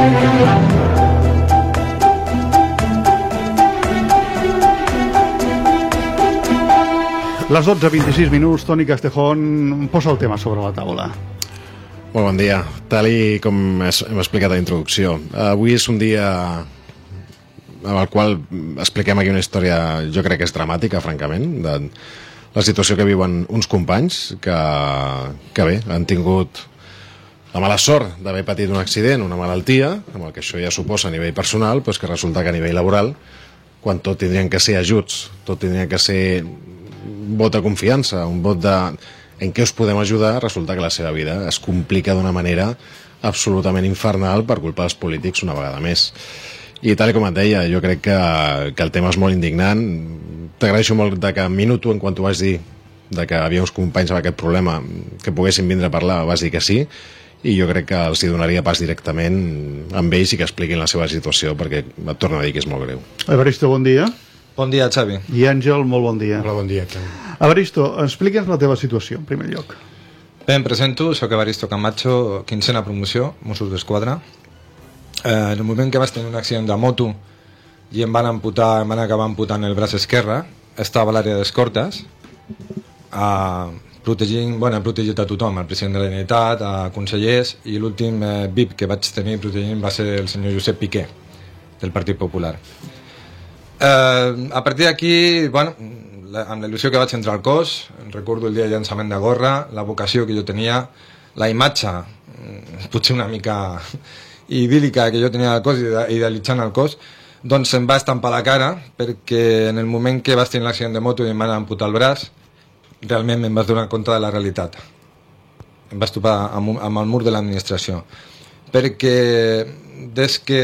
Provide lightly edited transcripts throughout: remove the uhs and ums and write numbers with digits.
Les 12:26, Toni Castejón posa el tema sobre la taula. Molt bon dia. Tal i com hem explicat a la introducció, avui és un dia en el qual expliquem aquí una història, jo crec que és dramàtica, francament, de la situació que viuen uns companys que bé, han tingut la mala sort d'haver patit un accident, una malaltia, amb el que això ja suposa a nivell personal, però és que resulta que a nivell laboral, quan tot tindrien que ser ajuts, tot tindria que ser un vot de confiança, un vot de en què us podem ajudar, resulta que la seva vida es complica d'una manera absolutament infernal per culpa dels polítics una vegada més. I tal com et deia, jo crec que el tema és molt indignant. T'agraeixo molt que en minuto, en quan t'ho vaig dir de que havia uns companys amb aquest problema que poguessin vindre a parlar, vas dir que sí, i jo crec que els hi donaria pas directament amb ells i que expliquin la seva situació, perquè et torno a dir que és molt greu. Evaristo, bon dia. Bon dia, Xavi. I Àngel, molt bon dia. Hola, bon dia. Evaristo, explica'ns la teva situació, en primer lloc. Bé, em presento, soc Evaristo Camacho, 15a promoció, Mossos d'Esquadra. En el moment que vaig tenir un accident de moto i em van acabar amputant el braç esquerre, estava a l'àrea d'escortes, he protegit a tothom, el president de la Generalitat, a consellers, i l'últim VIP que vaig tenir protegint va ser el senyor Josep Piqué, del Partit Popular. A partir d'aquí, amb la il·lusió que vaig entrar al cos, recordo el dia de llançament de gorra, la vocació que jo tenia, la imatge, potser una mica idíl·lica que jo tenia al cos, idealitzant el cos, doncs em va estampar la cara, perquè en el moment que vaig tenir l'accident de moto i em van amputar el braç, realment em vaig donar compte de la realitat. Em vaig topar amb el mur de l'administració. Perquè des que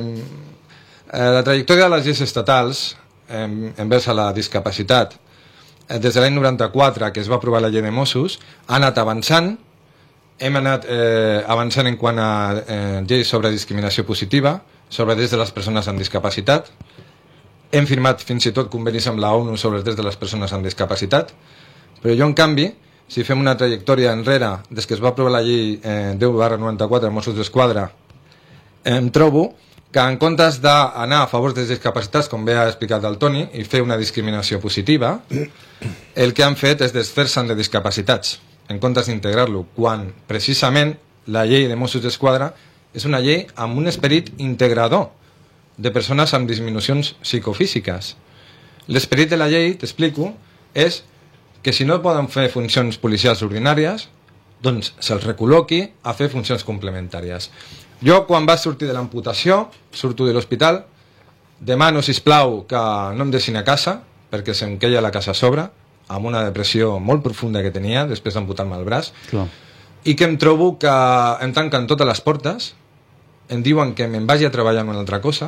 la trajectòria de les lleis estatals envers a la discapacitat, des de l'any 94 que es va aprovar la llei de Mossos, ha anat avançant. Hem anat avançant en quant a lleis sobre discriminació positiva, sobre drets de les persones amb discapacitat. Hem firmat fins i tot convenis amb la ONU sobre els drets de les persones amb discapacitat, però jo, en canvi, si fem una trajectòria enrere, des que es va aprovar la llei 10/94 de Mossos d'Esquadra, em trobo que en comptes d'anar a favor dels discapacitats, com bé ha explicat el Toni, i fer una discriminació positiva, el que han fet és desfer-se'n de discapacitats, en comptes d'integrar-lo, quan precisament la llei de Mossos d'Esquadra és una llei amb un esperit integrador de persones amb disminucions psicofísiques. L'esperit de la llei, t'explico, és que si no poden fer funcions policials ordinàries, doncs se'ls recol·loqui a fer funcions complementàries. Jo, quan vaig sortir de l'amputació, surto de l'hospital, demano, sisplau, que no em deixin a casa, perquè se'm queia la casa a sobre, amb una depressió molt profunda que tenia, després d'amputar-me el braç, i que em trobo que em tanquen totes les portes, em diuen que me'n vagi a treballar en una altra cosa.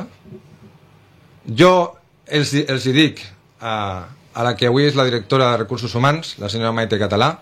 Jo els hi dic a la que avui és la directora de Recursos Humans, la senyora Maite Català,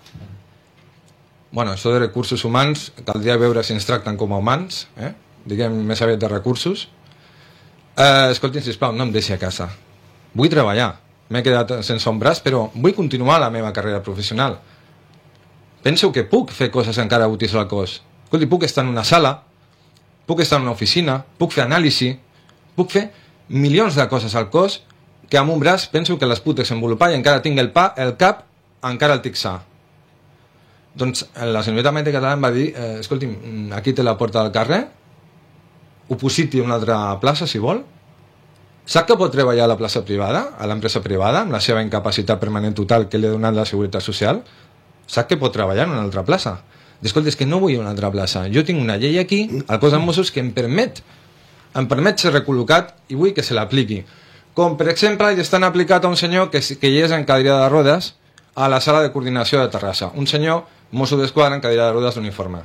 això de recursos humans caldria veure si ens tracten com a humans, diguem més aviat de recursos. Escoltin, sisplau, no em deixi a casa. Vull treballar. M'he quedat sense un braç, però vull continuar la meva carrera professional. Penso que puc fer coses encara útils al cos. Escolti, puc estar en una sala, puc estar en una oficina, puc fer anàlisi, puc fer milions de coses al cos que amb un braç penso que les puc desenvolupar i encara tinc el cap, encara el tinc sa. Doncs la senyoreta Maite Català em va dir, escolti'm, aquí té la porta del carrer, opositi a una altra plaça, si vol. Sap que pot treballar a la plaça privada, a l'empresa privada, amb la seva incapacitat permanent total que li ha donat la Seguretat Social? Sap que pot treballar en una altra plaça? Escolta, és que no vull una altra plaça. Jo tinc una llei aquí, al cos de Mossos, que em permet ser recol·locat i vull que se l'apliqui. Com, per exemple, hi estan aplicat a un senyor que hi és en cadira de rodes a la sala de coordinació de Terrassa. Un senyor Mosso d'Esquadra en cadira de rodes d'uniforme.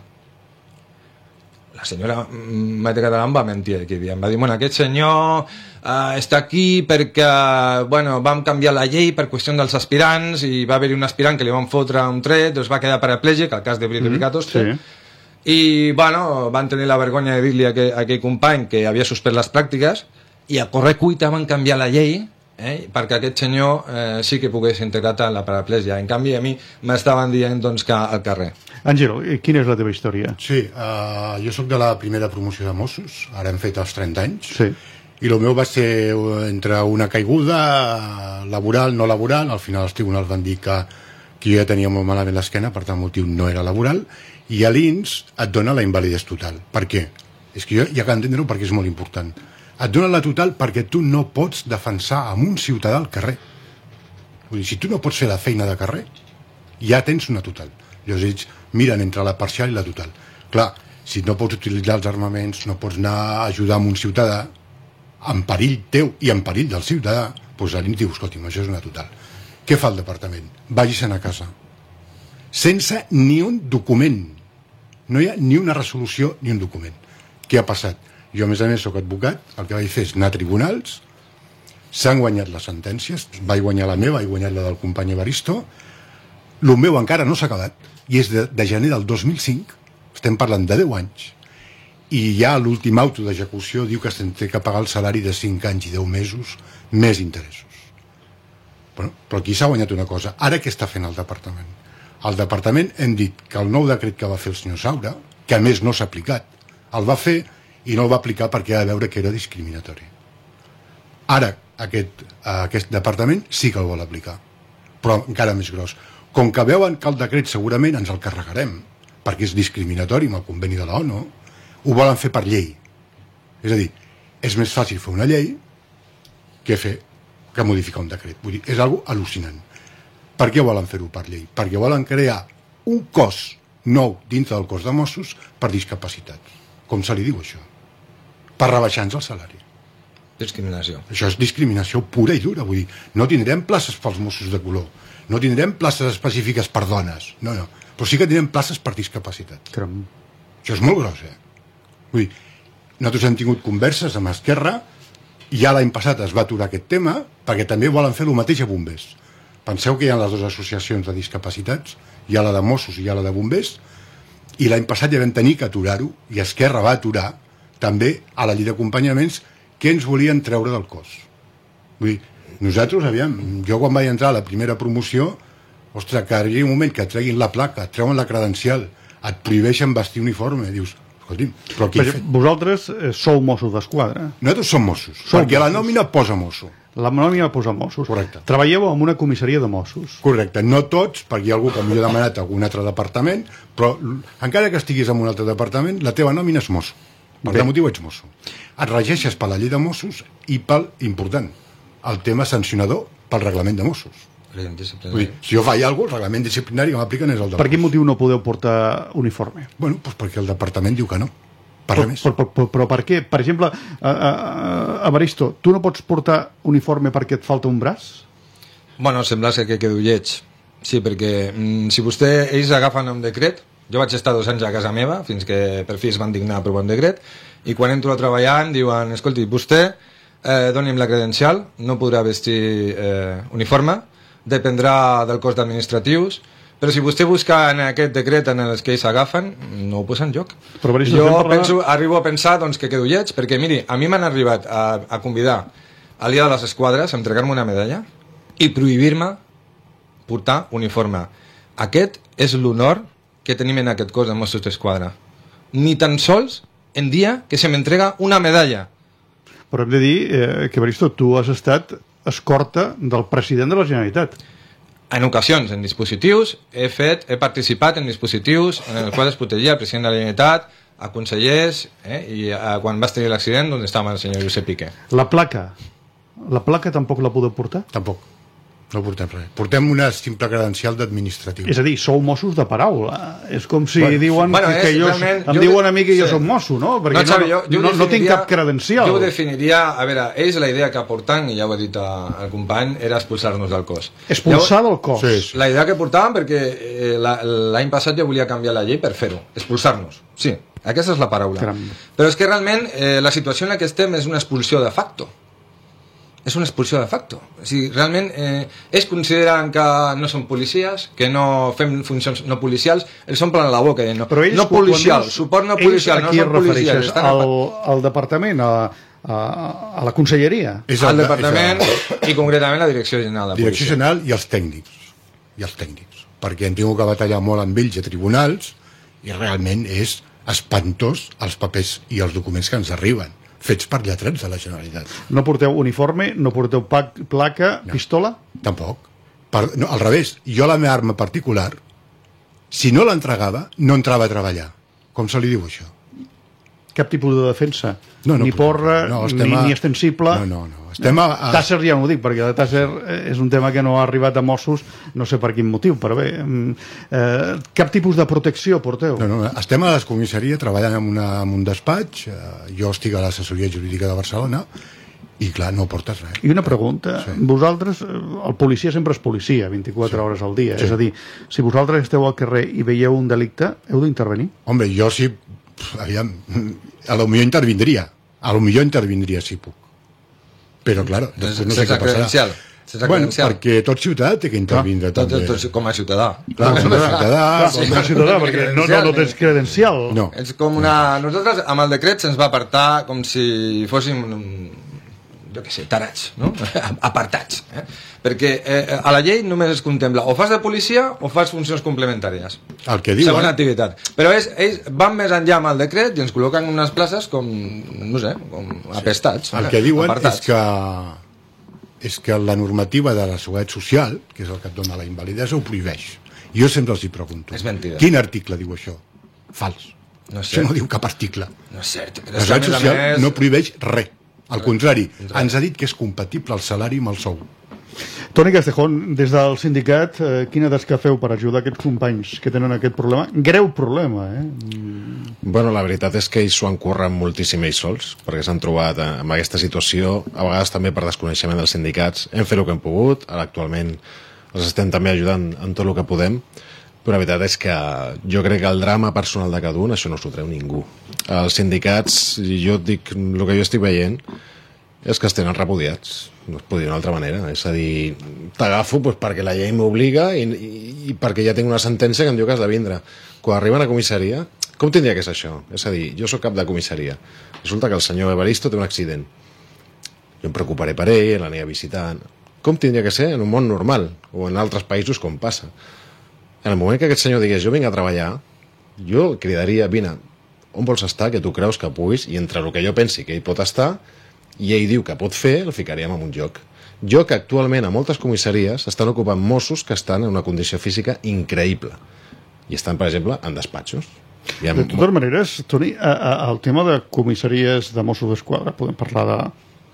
La senyora Maite Català em va mentir aquell dia. Em va dir, aquest senyor està aquí perquè vam canviar la llei per qüestió dels aspirants i va haver-hi un aspirant que li van fotre un tret, doncs va quedar paraplègic, el cas de Brito Picatoste, i van tenir la vergonya de dir-li a aquell company que havia suspès les pràctiques i a corre cuita van canviar la llei perquè aquest senyor sí que pogués integrar en la paraplegia. En canvi, a mi m'estaven dient doncs, que al carrer. Àngel, quina és la teva història? Sí, jo sóc de la primera promoció de Mossos, ara hem fet els 30 anys, Sí. i el meu va ser entre una caiguda laboral, no laboral. Al final els tribunals van dir que jo ja tenia molt malament l'esquena, per tant el motiu no era laboral, i a l'INS et dona la invalidesa total. Per què? És que jo ja que entendre-ho perquè és molt important. Et dona la total perquè tu no pots defensar amb un ciutadà al carrer. Vull dir, si tu no pots fer la feina de carrer, ja tens una total. Llavors ells miren entre la parcial i la total. Clar, si no pots utilitzar els armaments, no pots anar a ajudar amb un ciutadà, en perill teu i en perill del ciutadà, doncs l'INS diu, escolti'm, això és una total. Què fa el departament? Vagi-se'n a casa. Sense ni un document. No hi ha ni una resolució ni un document. Què ha passat? Jo, a més soc advocat, el que vaig fer és anar a tribunals, s'han guanyat les sentències, vaig guanyar la meva, vaig guanyar la del company Evaristo, el meu encara no s'ha acabat, i és de gener del 2005, estem parlant de 10 anys, i ja l'últim auto d'execució diu que s'han de pagar el salari de 5 anys i 10 mesos més interessos. Bueno, però aquí s'ha guanyat una cosa. Ara què està fent el departament? El departament hem dit que el nou decret que va fer el senyor Saura, que a més no s'ha aplicat, el va fer i no el va aplicar perquè ha de veure que era discriminatori. Ara aquest departament sí que el vol aplicar, però encara més gros. Com que veuen que el decret segurament ens el carregarem, perquè és discriminatori amb el conveni de l'ONU, ho volen fer per llei. És a dir, és més fàcil fer una llei que modificar un decret. Vull dir, és algo al·lucinant. Per què volen fer-ho per llei? Perquè volen crear un cos nou dintre del cos de Mossos per discapacitats. Com se li diu això? Per rebaixar-nos el salari. Discriminació. Això és discriminació pura i dura. Vull dir, no tindrem places pels Mossos de color, no tindrem places específiques per dones, no. Però sí que tindrem places per discapacitats. Caram. Això és molt gros, Vull dir, nosaltres hem tingut converses amb Esquerra, i ja l'any passat es va aturar aquest tema, perquè també volen fer el mateix a bombers. Penseu que hi ha les dues associacions de discapacitats, hi ha la de Mossos i hi ha la de bombers, i l'any passat ja vam tenir que aturar-ho, i Esquerra va aturar també a la llei d'acompanyaments que ens volien treure del cos. Vull dir, nosaltres, aviam, jo quan vaig entrar a la primera promoció, ostres, que arribi un moment que et treguin la placa, et treuen la credencial, et prohibeixen vestir uniforme, dius, escolti'm, però què he fet? Vosaltres sou Mossos d'Esquadra. Nosaltres som Mossos, perquè a la nòmina posa Mosso. La nòmina posa Mossos. Correcte. Treballeu en una comissaria de Mossos. Correcte, no tots, perquè hi ha algú que m'ho ha demanat a algun altre departament, però encara que estiguis en un altre departament, la teva nòmina és Mosso. Per tant, motiu ets Mosso. Et regeixes per la llei de Mossos i pel, important, el tema sancionador pel reglament de Mossos. Vull dir, si jo faig alguna cosa, el reglament disciplinari que m'apliquen és el de Per quin motiu no podeu portar uniforme? Bueno, doncs perquè el departament diu que no. Per res més. Però per què? Per exemple, Evaristo, tu no pots portar uniforme perquè et falta un braç? Bueno, sembla ser que quedo lleig. Sí, perquè si ells agafen un decret, jo vaig estar 2 anys a casa meva, fins que per fi es van dignar a aprovar un decret, i quan entro a treballar em diuen, escolti, vostè doni'm la credencial, no podrà vestir uniforme, dependrà del cos d'administratius, però si vostè busca en aquest decret en els que ells agafen, no ho posa en lloc. Jo arribo a pensar doncs, que quedo lleig, perquè miri, a mi m'han arribat a convidar al dia de les esquadres a entregar-me una medalla i prohibir-me portar uniforme. Aquest és l'honor que tenim en aquest cos de Mossos d'Esquadra. Ni tan sols en dia que se m'entrega una medalla. Però hem de dir que, Evaristo, tu has estat escorta del president de la Generalitat. En ocasions, en dispositius, he participat en dispositius en els quals es protegia el president de la Generalitat, a consellers, i quan vas tenir l'accident, on estava el senyor Josep Piqué. La placa tampoc la podeu portar? Tampoc. No portem res. Portem una simple credencial d'administratiu. És a dir, sou Mossos de paraula. És com si diuen que diuen a mi que jo soc mosso, no? Perquè no tinc cap credencial. Jo ho definiria, a veure, ells la idea que porten, i ja ho ha dit el company, era expulsar-nos del cos. Expulsar del cos? Sí. La idea que portaven, perquè l'any passat ja volia canviar la llei per fer-ho, expulsar-nos. Sí, aquesta és la paraula. Caram. Però és que realment la situació en la que estem és una expulsió de facto. És una expulsió de facto. O sigui, realment ells consideren que no són policies, que no fem funcions no policials, ells s'omplen la boca no policial, suport no policial, no són policies. El departament, a la conselleria. Al departament i concretament la Direcció General de Policia. Direcció General i els tècnics. Perquè hem tingut que batallar molt amb ells a tribunals i realment és espantós els papers i els documents que ens arriben, fets per lletrats de la Generalitat. No porteu uniforme, no porteu placa, pistola? Tampoc. No, al revés, jo la meva arma particular, si no l'entregava, no entrava a treballar. Com se li diu això? Cap tipus de defensa? No, ni porra, ni extensible? No. Tasser ja no ho dic, perquè el Tasser és un tema que no ha arribat a Mossos, no sé per quin motiu, però bé, cap tipus de protecció porteu? No, estem a la comissaria treballant en un despatx, jo estic a l'assessoria jurídica de Barcelona, i clar, no portes res. I una pregunta, vosaltres, el policia sempre és policia, 24 hores al dia, és a dir, si vosaltres esteu al carrer i veieu un delicte, heu d'intervenir? Home, jo sí, aviam, a lo millor intervindria si puc. Però, clar, després no sé què passarà. Bueno, perquè tot ciutadà té que intervindre també. Com a ciutadà. Clar, com a ciutadà, perquè no tens credencial. No. És com nosaltres, amb el decret, se'ns va apartar com si fóssim jo què sé, tarats, no? Apartats. Perquè a la llei només es contempla o fas de policia o fas funcions complementàries. El que diuen. Segona activitat. Però ells van més enllà amb el decret i ens col·loquen en unes places com, no sé, com apestats. El que diuen és que la normativa de la Seguretat Social, que és el que et dona la invalidesa, ho prohibeix. Jo sempre els hi pregunto. És mentida. Quin article diu això? Fals. No és això no diu cap article. No és cert. La Seguretat Social no prohibeix res. Al contrari, ens ha dit que és compatible el salari amb el sou. Toni Castejón, des del sindicat, quina tasca feu per ajudar aquests companys que tenen aquest problema? Greu problema, Bueno, la veritat és que ells s'ho han currat moltíssim ells sols, perquè s'han trobat en aquesta situació, a vegades també per desconeixement dels sindicats. Hem fet el que hem pogut, ara actualment els estem també ajudant en tot el que podem, però la veritat és que jo crec que el drama personal de cada un, això no s'ho treu ningú. Els sindicats, jo et dic, el que jo estic veient és que es tenen repudiats, no es pot dir d'una altra manera, és a dir, t'agafo perquè la llei m'obliga i perquè ja tinc una sentència que em diu que has de vindre. Quan arriben a comissaria, com tindria que ser això? És a dir, jo sóc cap de comissaria, resulta que el senyor Evaristo té un accident, jo em preocuparé per ell, l'aniré a visitar. Com tindria que ser en un món normal o en altres països com passa? En el moment que aquest senyor digués jo vinc a treballar, jo cridaria, vine, on vols estar, que tu creus que puguis, i entre el que jo pensi que ell pot estar i ell diu que pot fer, el ficaríem en un lloc. Jo que actualment a moltes comissaries estan ocupant Mossos que estan en una condició física increïble i estan, per exemple, en despatxos. De totes maneres, Toni, el tema de comissaries de Mossos d'Esquadra, podem parlar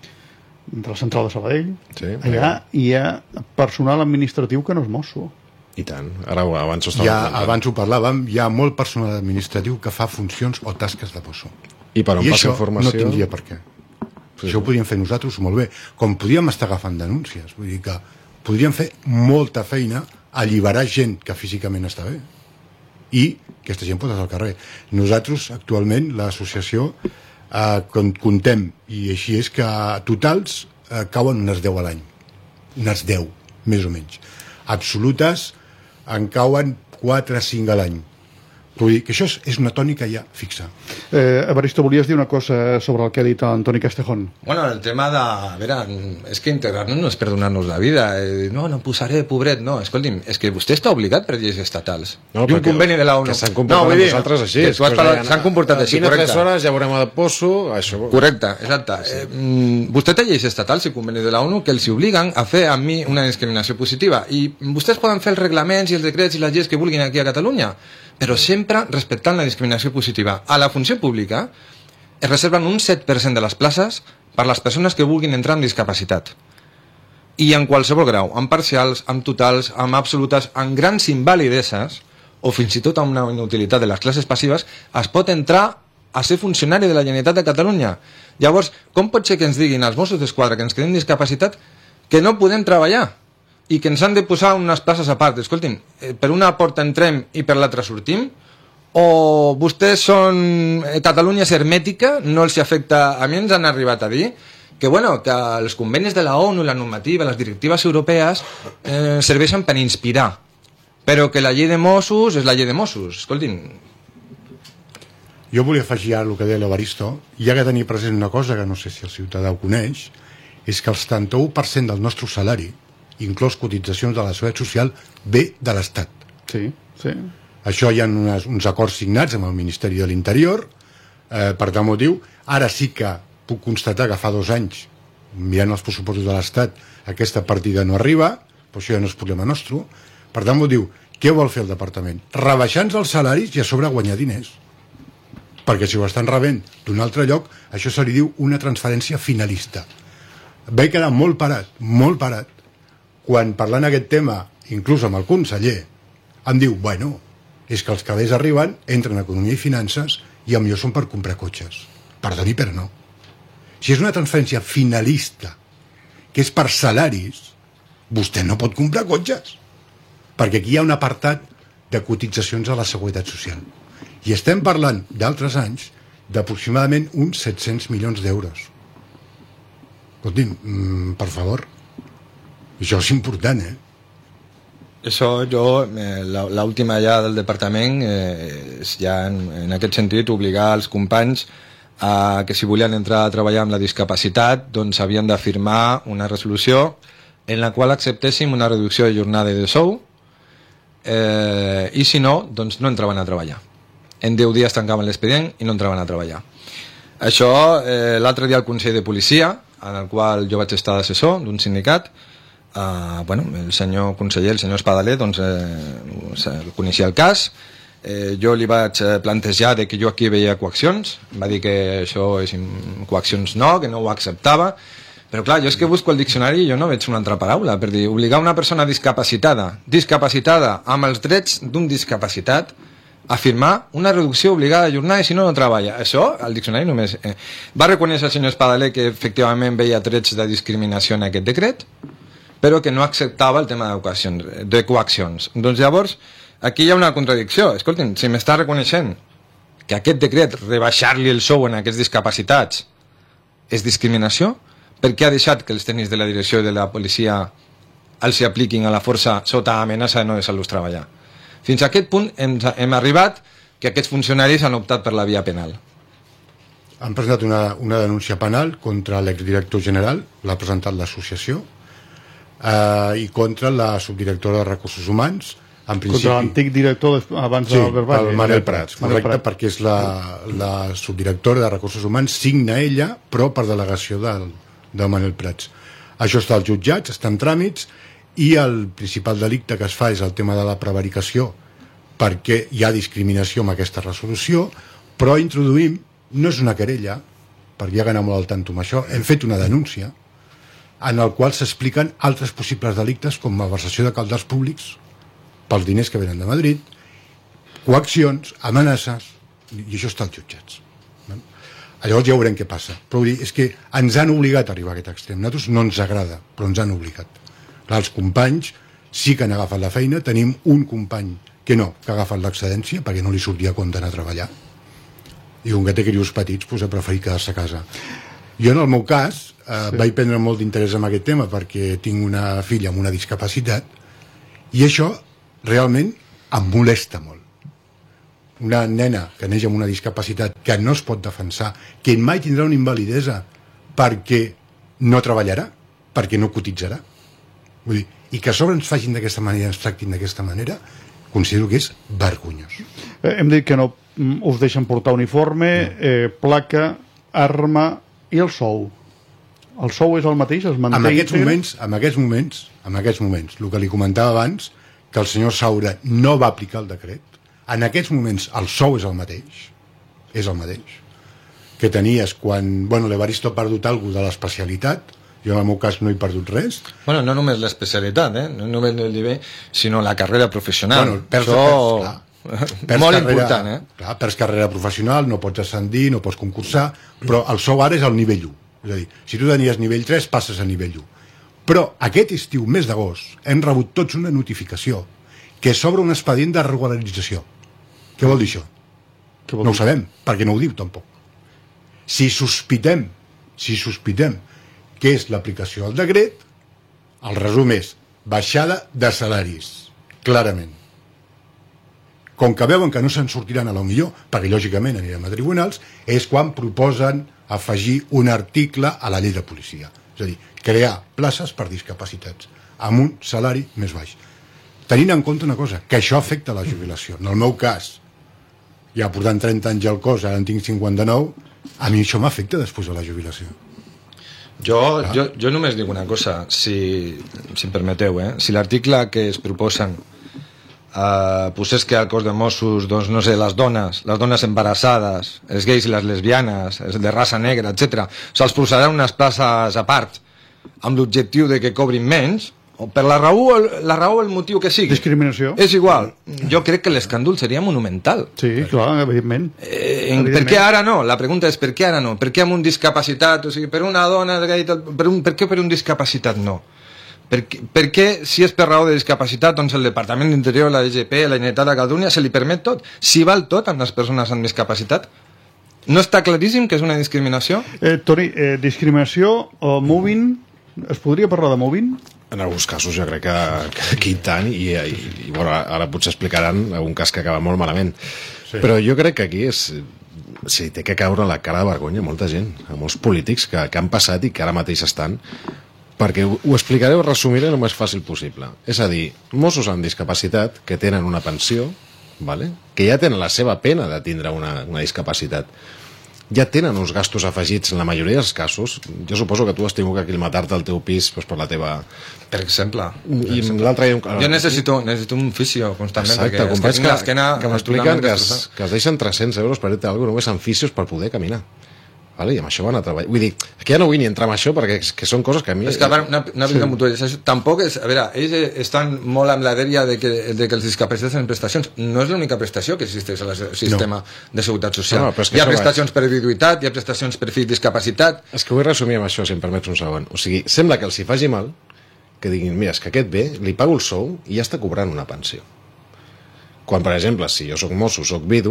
de la central de Sabadell, allà hi ha personal administratiu que no és mosso. I tant, ara abans ho parlàvem, hi ha molt personal administratiu que fa funcions o tasques de mosso. I això no tindria per què. Això ho podríem fer nosaltres molt bé, com podríem estar agafant denúncies, vull dir que podríem fer molta feina, alliberar gent que físicament està bé i aquesta gent pot estar al carrer. Nosaltres actualment l'associació contem, i així és que totals cauen unes 10 a l'any, unes 10 més o menys, absolutes en cauen 4 o 5 a l'any. Vull dir que això és una tònica ja fixa. Evaristo, volies dir una cosa sobre el que ha dit Toni Castejón? Bueno, el tema de... A veure, és que integrar-nos no és perdonar-nos la vida. No posaré, pobret, no. Escolti'm, és que vostè està obligat per lleis estatals. No, i un conveni de la ONU. Que s'han comportat amb nosaltres així. S'han comportat així, correcte. 3 hores ja veurem a poso... Correcte, exacte. Vostè té lleis estatals i convenis de la ONU que els obliguen a fer amb mi una discriminació positiva. I vostès poden fer els reglaments i els decrets i les lleis que vulguin aquí a Catalunya, però sempre respectant la discriminació positiva. A la funció pública es reserven un 7% de les places per les persones que vulguin entrar amb discapacitat. I en qualsevol grau, amb parcials, amb totals, amb absolutes, amb grans invalideses, o fins i tot amb una inutilitat de les classes passives, es pot entrar a ser funcionari de la Generalitat de Catalunya. Llavors, com pot ser que ens diguin els Mossos d'Esquadra que ens quedem discapacitat que no podem treballar? I que ens han de posar unes places a part. Escoltin, per una porta entrem i per l'altra sortim? O vostès són... Catalunya és hermètica, no els afecta... A mi ens han arribat a dir que, bueno, que els convenis de la ONU, la normativa, les directives europees serveixen per inspirar, però que la llei de Mossos és la llei de Mossos. Escoltin... Jo volia afegir ara el que deia l'Evaristo, i ha de tenir present una cosa que no sé si el ciutadà ho coneix, és que el 71% del nostre salari, inclòs cotitzacions de la Seguretat Social, ve de l'Estat. Sí, sí. Això hi ha uns acords signats amb el Ministeri de l'Interior, per tal motiu. Ara sí que puc constatar que fa 2 anys, mirant els pressupostos de l'Estat, aquesta partida no arriba, però això ja no és problema nostre. Per tant, motiu, què vol fer el departament? Rebaixar-nos els salaris i a sobre guanyar diners. Perquè si ho estan rebent d'un altre lloc, això se li diu una transferència finalista. Vaig quedar molt parat, quan parlant aquest tema, inclús amb el conseller, em diu, bueno, és que els calés arriben, entren a Economia i Finances i a millor són per comprar cotxes. Perdoni, però no. Si és una transferència finalista, que és per salaris, vostè no pot comprar cotxes, perquè aquí hi ha un apartat de cotitzacions a la Seguretat Social. I estem parlant d'altres anys d'aproximadament uns 700 milions d'euros. Escolti'm, per favor, això és important, Això jo, l'última ja del departament, és ja en aquest sentit obligar els companys a que si volien entrar a treballar amb la discapacitat doncs havien de firmar una resolució en la qual acceptéssim una reducció de jornada i de sou, i si no, doncs no entraven a treballar. En 10 dies tancaven l'expedient i no entraven a treballar. Això, l'altre dia al Consell de Policia, en el qual jo vaig estar d'assessor d'un sindicat, el senyor conseller, el senyor Espadaler, doncs coneixia el cas. Jo li vaig plantejar que jo aquí veia coaccions, em va dir que això és coaccions no, que no ho acceptava, però clar, jo és que busco el diccionari i jo no veig una altra paraula per dir obligar una persona discapacitada amb els drets d'un discapacitat a firmar una reducció obligada de jornada i si no, no treballa. Això, el diccionari només... Va reconèixer el senyor Espadaler que efectivament veia trets de discriminació en aquest decret, però que no acceptava el tema de coaccions. Doncs llavors, aquí hi ha una contradicció. Escoltin, si m'està reconeixent que aquest decret, rebaixar-li el sou en aquests discapacitats, és discriminació, per què ha deixat que els tècnics de la direcció de la policia els apliquin a la força sota amenaça de no deixar-los treballar? Fins a aquest punt hem arribat que aquests funcionaris han optat per la via penal. Han presentat una denúncia penal contra l'exdirector general, l'ha presentat l'associació, i contra la subdirectora de Recursos Humans, en principi... Contra l'antic director abans de l'Albert Valle. Sí, Manel Prats, correcte, perquè és la subdirectora de Recursos Humans, signa ella, però per delegació de Manel Prats. Això està als jutjats, està en tràmits, i el principal delicte que es fa és el tema de la prevaricació, perquè hi ha discriminació amb aquesta resolució, però introduïm, no és una querella, perquè ja que anem molt al tanto amb això, hem fet una denúncia en el qual s'expliquen altres possibles delictes com malversació de cabals públics pels diners que venen de Madrid, coaccions, amenaces, i això està als jutjats. Llavors ja veurem què passa. Però vull dir, és que ens han obligat a arribar a aquest extrem. A nosaltres no ens agrada, però ens han obligat. Clar, els companys sí que han agafat la feina, tenim un company que no, que ha agafat l'excedència perquè no li sortia a compte anar a treballar, i un que té crios petits ha preferit quedar-se a casa. Jo en el meu cas vaig prendre molt d'interès en aquest tema perquè tinc una filla amb una discapacitat i això realment em molesta molt. Una nena que neix amb una discapacitat que no es pot defensar, que mai tindrà una invalidesa perquè no treballarà, perquè no cotitzarà. Vull dir, i que a sobre ens facin d'aquesta manera, ens tractin d'aquesta manera, considero que és vergonyós. Hem dit que no us deixen portar uniforme, placa, arma i el sou. El sou és el mateix? Es manté en aquests moments, el que li comentava abans, que el senyor Saura no va aplicar el decret, en aquests moments el sou és el mateix que tenies quan l'Evaristo ha perdut alguna cosa de l'especialitat. Jo en el meu cas no he perdut res. Bueno, no només l'especialitat, no només el nivell, sinó la carrera professional. Molt important, Clar, perds carrera professional, no pots ascendir, no pots concursar, però el sou ara és el nivell 1. És a dir, si tu tenies nivell 3, passes a nivell 1. Però aquest estiu, mes d'agost, hem rebut tots una notificació que s'obre un expedient de regularització. Què vol dir això? No ho sabem, perquè no ho diu tampoc. Si sospitem que és l'aplicació del decret, el resum és baixada de salaris, clarament. Com que veuen que no se'n sortiran a lo millor, perquè lògicament anirem a tribunals, és quan proposen afegir un article a la llei de policia. És a dir, crear places per discapacitats amb un salari més baix. Tenint en compte una cosa, que això afecta la jubilació. En el meu cas, ja portant 30 anys al cos, ara en tinc 59, a mi això m'afecta després de la jubilació. Jo només dic una cosa, si em permeteu, si l'article que es proposen posés que al cos de Mossos, doncs no sé, les dones embarassades, els gais i les lesbianes, els de raça negra, etc., se'ls posaran unes places a part amb l'objectiu de que cobrin menys, o per la raó o el motiu que sigui. Discriminació. És igual. Jo crec que l'escàndol seria monumental. Sí, clar, evidentment. Per què ara no? La pregunta és per què ara no? Per què amb un discapacitat? O sigui, per una dona, per què per un discapacitat no? Per què, si és per raó de discapacitat, doncs el Departament d'Interior, la DGP, la Generalitat de Catalunya, se li permet tot? Si val tot amb les persones amb discapacitat? No està claríssim que és una discriminació? Toni, discriminació o moving, es podria parlar de moving? En alguns casos jo crec que i tant, i bueno, ara potser explicaran algun cas que acaba molt malament. Sí. Però jo crec que aquí té que caure la cara de vergonya a molta gent, a molts polítics que han passat i que ara mateix estan, perquè ho explicaré o resumiré el més fàcil possible. És a dir, Mossos amb discapacitat que tenen una pensió, vale? Que ja tenen la seva pena de tindre una discapacitat, ja tenen uns gastos afegits en la majoria dels casos. Jo suposo que tu has tingut que aclimatar-te al teu pis doncs, per la teva... Per exemple. I l'altre dia... Jo necessito un fisio constantment. Exacte, com veig que m'expliquen que es deixen 300 euros per dir-te alguna cosa només en fisios per poder caminar. Vale? I amb això van a treballar. Vull dir, que ja no vull ni entrar en això perquè que són coses que a mi... És que una mica mutual. Tampoc és... A veure, ells estan molt amb la dèria de que els discapacitats tenen prestacions. No és l'única prestació que existeix al sistema de seguretat social. Hi ha prestacions per viduïtat, hi ha prestacions per fill discapacitat... És que vull resumir amb això, si em permets un segon. O sigui, sembla que els hi faci mal que diguin, mira, és que aquest ve, li pago el sou i ja està cobrant una pensió. Quan, per exemple, si jo soc mosso, soc vidu,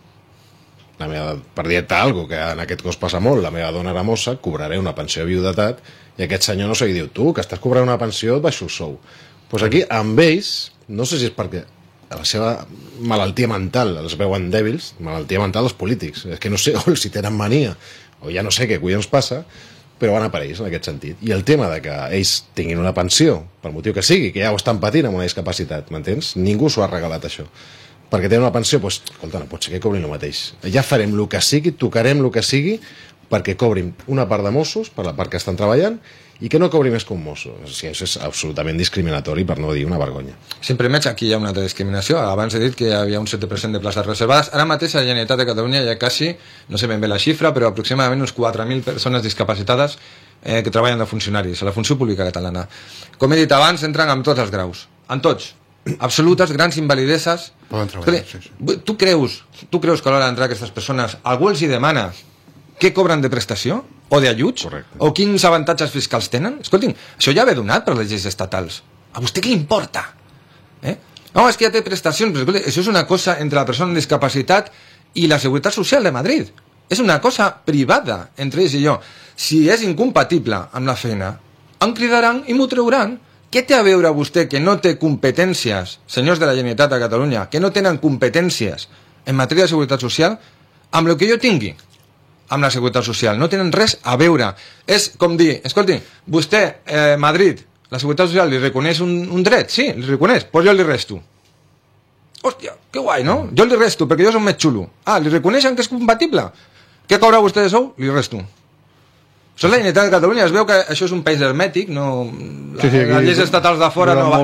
per dir-te alguna cosa, que en aquest cos passa molt, la meva dona era mossa, cobraré una pensió de viudetat, i aquest senyor no sé què diu, tu, que estàs cobrant una pensió, et baixo el sou. Doncs aquí, amb ells, no sé si és perquè la seva malaltia mental els veuen dèbils, malaltia mental dels polítics, és que no sé, o si tenen mania, o ja no sé què collons passa, però van a per ells en aquest sentit. I el tema de que ells tinguin una pensió, pel motiu que sigui, que ja ho estan patint amb una discapacitat, m'entens? Ningú s'ho ha regalat, això. Perquè tenen una pensió, doncs, escolta, no pot ser que cobrin el mateix. Ja farem el que sigui, tocarem el que sigui, perquè cobrin una part de Mossos, per la part que estan treballant, i que no cobri més que un mosso. O sigui, això és absolutament discriminatori, per no dir una vergonya. Sempre més, aquí hi ha una altra discriminació. Abans he dit que hi havia un 7% de places reservades. Ara mateix a la Generalitat de Catalunya hi ha quasi, no sé ben bé la xifra, però aproximadament uns 4.000 persones discapacitades que treballen de funcionaris a la funció pública catalana. Com he dit abans, entren amb tots els graus. En tots. Absolutes, grans invalideses. Poden treballar, sí. Tu creus que a l'hora d'entrar aquestes persones algú els hi demana què cobren de prestació? O d'ajuts? O quins avantatges fiscals tenen? Escoltin, això ja ve donat per les lleis estatals. A vostè què li importa? No, és que ja té prestacions, però escolti, això és una cosa entre la persona amb discapacitat i la Seguretat Social de Madrid. És una cosa privada entre ells i jo. Si és incompatible amb la feina, em cridaran i m'ho trauran. Què té a veure vostè que no té competències, senyors de la Generalitat de Catalunya, que no tenen competències en matèria de seguretat social, amb el que jo tingui amb la seguretat social? No tenen res a veure. És com dir, escolti, vostè, Madrid, la seguretat social li reconeix un dret? Sí, li reconeix, doncs jo li resto. Hòstia, que guai, no? Jo li resto, perquè jo soc més xulo. Ah, li reconeixen que és compatible? Què cobra vostè de sou? Li resto. Això és la Generalitat de Catalunya, es veu que això és un país hermètic, no... les lleis estatals de fora no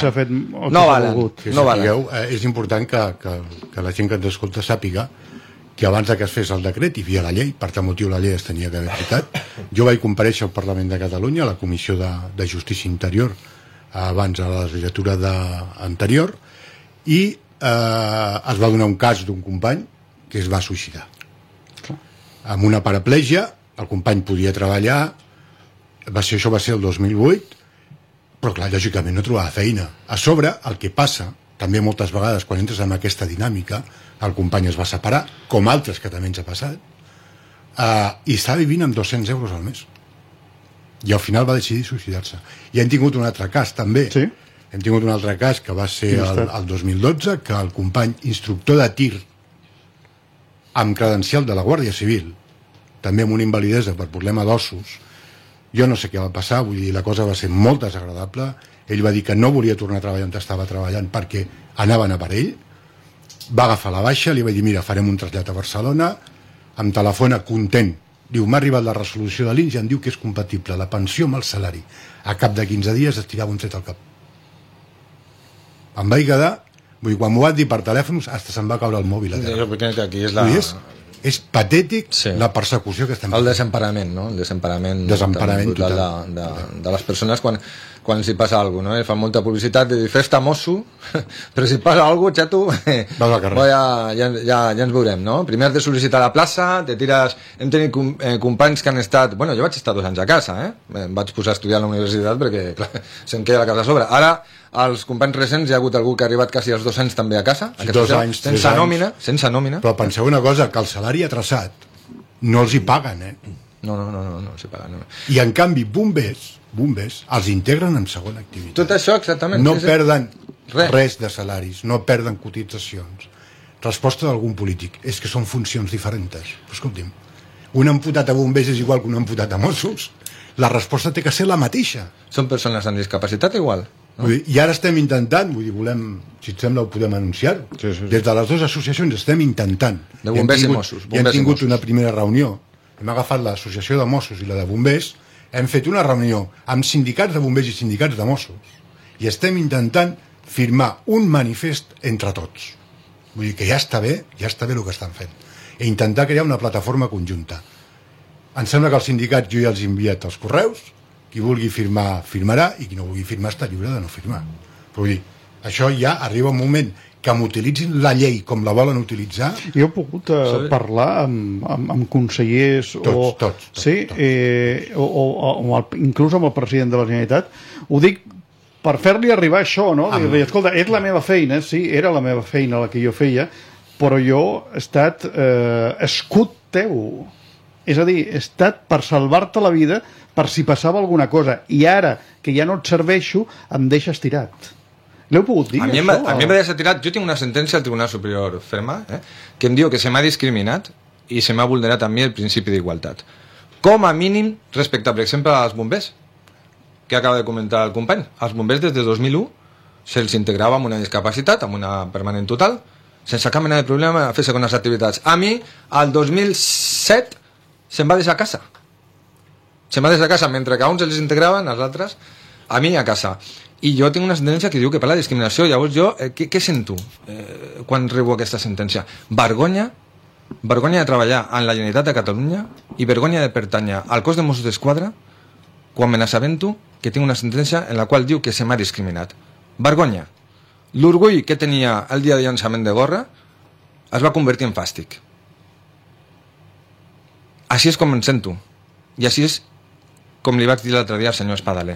valen. És important que la gent que ens escolta sàpiga que abans que es fes el decret hi havia la llei, per tal motiu la llei es tenia que haver aplicat. Jo vaig comparèixer al Parlament de Catalunya, a la Comissió de Justícia Interior, abans a la legislatura anterior, i es va donar un cas d'un company que es va suïcidar. Amb una paraplegia, el company podia treballar, això va ser el 2008, però clar, lògicament no trobava feina. A sobre, el que passa, també moltes vegades quan entres en aquesta dinàmica, el company es va separar, com altres que també ens ha passat, i està vivint amb 200 euros al mes. I al final va decidir suïcidar-se. I hem tingut un altre cas, també. Sí? Hem tingut un altre cas que va ser el 2012, que el company instructor de tir amb credencial de la Guàrdia Civil, també amb una invalidesa per problema d'ossos, jo no sé què va passar, vull dir, la cosa va ser molt desagradable. Ell va dir que no volia tornar a treballar on estava treballant perquè anaven a per ell, va agafar la baixa, li va dir, mira, farem un trasllat a Barcelona, em telefona content, diu, m'ha arribat la resolució de l'INS i em diu que és compatible la pensió amb el salari. A cap de 15 dies es tirava un tret al cap. Em vaig quedar, vull dir, quan m'ho vas dir per telèfons, hasta se'm va caure el mòbil a terra. Aquí és patètic, sí, la persecució que estem fent. El desemparament, no? El desemparament total de les persones quan els hi passa alguna cosa, no? Fan molta publicitat de dir, festa mosso, però si passa alguna cosa, xato, ja ens veurem, no? Primer has de sol·licitar la plaça, te tires... Hem tenit companys que han estat... Bueno, jo vaig estar 2 anys a casa, em vaig posar a estudiar a la universitat perquè, clar, se'm queda la casa a sobre. Ara, als companys recents hi ha hagut algú que ha arribat quasi als 2 anys també a casa, sí, 2 anys, sense nòmina. Però penseu una cosa, que el salari atrasat no els hi paguen, No s'hi paguen. No. I en canvi, bombers els integren en segona activitat. Tot això, exactament. No perden res de salaris, no perden cotitzacions. Resposta d'algun polític, és que són funcions diferents. Però escolti'm, un amputat a bombers és igual que un amputat a Mossos. La resposta té que ser la mateixa. Són persones amb discapacitat igual. No? I ara estem intentant, vull dir, volem, si et sembla ho podem anunciar, sí. Des de les 2 associacions estem intentant. De bombers i Mossos. I hem tingut una primera reunió. Hem agafat l'associació de Mossos i la de bombers, hem fet una reunió amb sindicats de bombers i sindicats de Mossos i estem intentant firmar un manifest entre tots. Vull dir que ja està bé el que estan fent. I intentar crear una plataforma conjunta. Em sembla que els sindicats jo ja els he enviat els correus, qui vulgui firmar, firmarà, i qui no vulgui firmar està lliure de no firmar. Però vull dir, això ja arriba un moment que m'utilitzin la llei com la volen utilitzar. Jo he pogut parlar amb consellers tots. Sí, inclús amb el president de la Generalitat. Ho dic per fer-li arribar això, no? Dir-li, escolta, és la meva feina, sí, era la meva feina la que jo feia, però jo he estat escut teu. És a dir, he estat per salvar-te la vida per si passava alguna cosa. I ara, que ja no et serveixo, em deixes tirat. L'heu pogut dir, a mi m'ha deixat tirat. Jo tinc una sentència al Tribunal Superior ferma que em diu que se m'ha discriminat i se m'ha vulnerat a mi el principi d'igualtat. Com a mínim respecte, per exemple, als bombers, que acaba de comentar el company. Els bombers des de 2001 se'ls integrava amb una discapacitat, amb una permanent total, sense cap mena de problema a fer segones activitats. A mi, al 2007, se'm va deixar a casa. Se'm va deixar a casa, mentre que a uns els integraven, als altres, a mi a casa. I jo tinc una sentència que diu que per la discriminació, llavors jo, què sento quan rebo aquesta sentència? Vergonya de treballar en la Generalitat de Catalunya i vergonya de pertànyer al cos de Mossos d'Esquadra quan me n'assabento que tinc una sentència en la qual diu que se m'ha discriminat. Vergonya. L'orgull que tenia el dia de llançament de gorra es va convertir en fàstic. Així és com em sento. I així és com li vaig dir l'altre dia al senyor Espadaler.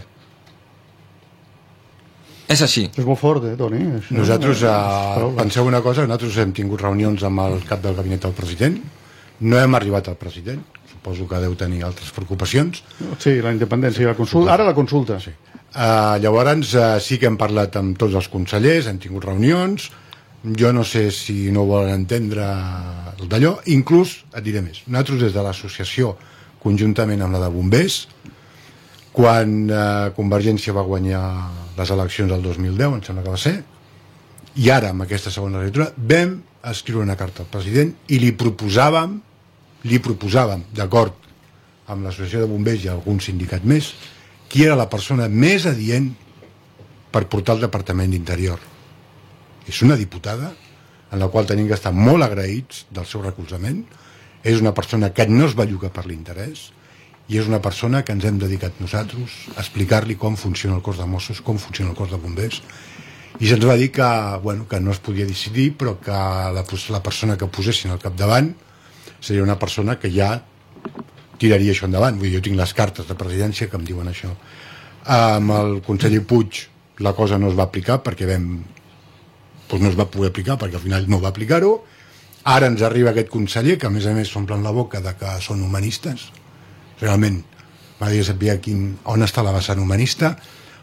És així. És molt fort, Toni? Nosaltres, penseu una cosa, nosaltres hem tingut reunions amb el cap del gabinet del president, no hem arribat al president, suposo que deu tenir altres preocupacions. Sí, la independència i la consulta. Ara la consulta. Sí. Llavors sí que hem parlat amb tots els consellers, hem tingut reunions, jo no sé si no volen entendre d'allò, inclús, et diré més, nosaltres des de l'associació, conjuntament amb la de bombers, quan Convergència va guanyar les eleccions del 2010, em sembla que va ser, i ara, amb aquesta segona lectura, vam escriure una carta al president i li proposàvem, d'acord amb l'associació de bombers i algun sindicat més, qui era la persona més adient per portar el Departament d'Interior. És una diputada en la qual tenim que estar molt agraïts del seu recolzament, és una persona que no es belluga per l'interès, i és una persona que ens hem dedicat nosaltres a explicar-li com funciona el cos de Mossos, com funciona el cos de bombers, i se'ns va dir que, bueno, que no es podia decidir, però que la persona que posessin al capdavant seria una persona que ja tiraria això endavant. Vull dir, jo tinc les cartes de presidència que em diuen això. Amb el conseller Puig la cosa no es va aplicar perquè no es va poder aplicar perquè al final no va aplicar-ho. Ara ens arriba aquest conseller que a més s'omplen la boca de que són humanistes. Realment m'agradaria saber on està la vessant humanista,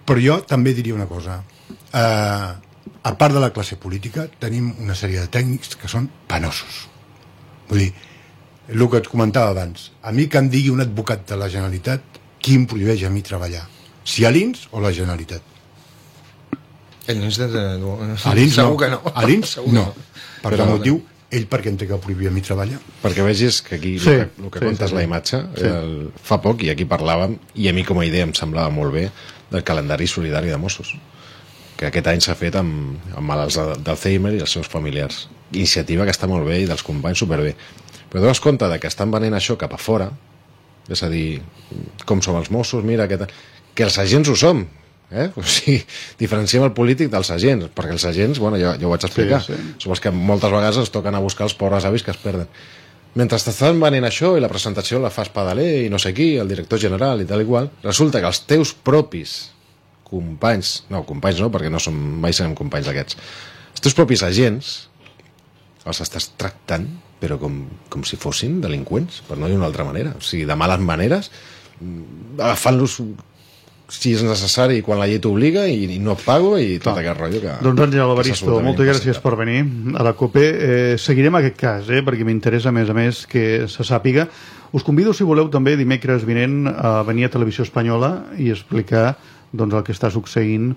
Però jo també diria una cosa. A part de la classe política, tenim una sèrie de tècnics que són penosos. Vull dir, el que et comentava abans, a mi que em digui un advocat de la Generalitat qui em prohibeix a mi treballar, si a l'INS o la Generalitat. L'INS segur que no. A l'INS no. Per quin motiu? Ell per què em té que prohibir a mi treballar? Perquè vegis que aquí el que comptes la imatge, fa poc, i aquí parlàvem, i a mi com a idea em semblava molt bé, del calendari solidari de Mossos, que aquest any s'ha fet amb malalts d'Alzheimer i els seus familiars. Iniciativa que està molt bé i dels companys superbé. Però dones compte que estan venent això cap a fora, és a dir, com som els Mossos, mira, que els agents ho som, o sigui, diferenciem el polític dels agents, perquè els agents, bueno, ja ho vaig explicar, són els que moltes vegades ens toquen a buscar els pobres avis que es perden. Mentre t'estan venent això i la presentació la fa Espadaler i no sé qui, el director general i tal i qual, resulta que els teus propis companys no, perquè no mai serem companys d'aquests, els teus propis agents els estàs tractant però com si fossin delinqüents, per no dir d'una altra manera, o sigui, de males maneres, agafant-los si és necessari quan la llei t'obliga i no et pago i tot aquest rotllo que... Doncs Àngel Alvaristo, moltes gràcies per venir a la COPE. Seguirem aquest cas, perquè m'interessa a més que se sàpiga. Us convido, si voleu, també dimecres vinent a venir a Televisió Espanyola i explicar doncs, el que està succeint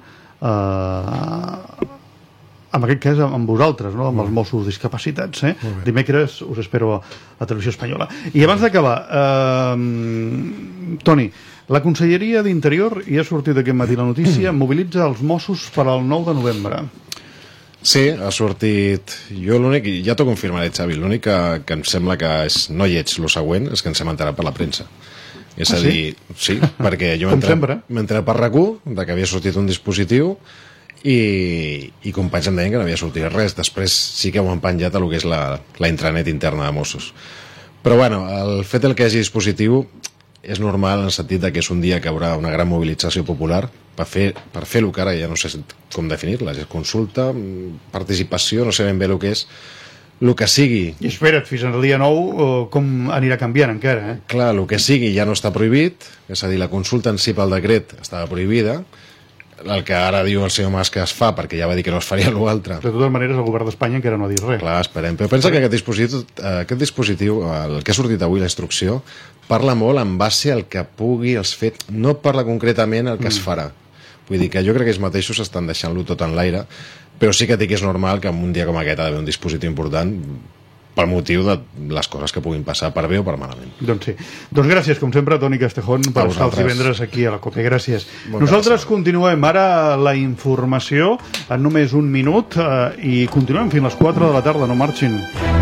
en aquest cas amb vosaltres, no? Amb els Mossos discapacitats. Dimecres us espero a Televisió Espanyola. I abans d'acabar, Toni, la Conselleria d'Interior, ja ha sortit aquest matí la notícia, mobilitza els Mossos per al 9 de novembre. Sí, ha sortit... Jo l'únic, ja t'ho confirmaré, Xavi, l'únic que em sembla que no lleig lo següent és que ens hem enterat per la premsa. És a dir, sí, perquè jo m'he enterat per RAC1 que havia sortit un dispositiu i companys em deien que no havia sortit res. Després sí que ho han penjat a lo que és la intranet interna de Mossos. Però bueno, el fet que hi hagi dispositiu és normal en el sentit que és un dia que hi haurà una gran mobilització popular per fer el que ara ja no sé com definir-la, és consulta, participació, no sé ben bé el que és, el que sigui. I espera't, fins al dia 9 com anirà canviant encara, Clar, el que sigui ja no està prohibit, és a dir, la consulta en si pel decret estava prohibida, el que ara diu el senyor Mas que es fa, perquè ja va dir que no es faria l'altre. De totes maneres, el govern d'Espanya encara no ha dit res. Clar, esperem. Però pensa que aquest dispositiu, el que ha sortit avui, la instrucció, parla molt en base al que pugui els fets, no parla concretament el que es farà. Vull dir que jo crec que ells mateixos estan deixant-lo tot en l'aire, però sí que dic que és normal que en un dia com aquest ha d'haver un dispositiu important pel motiu de les coses que puguin passar per bé o per malament. Doncs sí. Doncs gràcies, com sempre, Toni Castejón, per estar els divendres aquí a la COPE. Gràcies. Nosaltres continuem ara la informació en només un minut i continuem fins les 4 de la tarda. No marxin.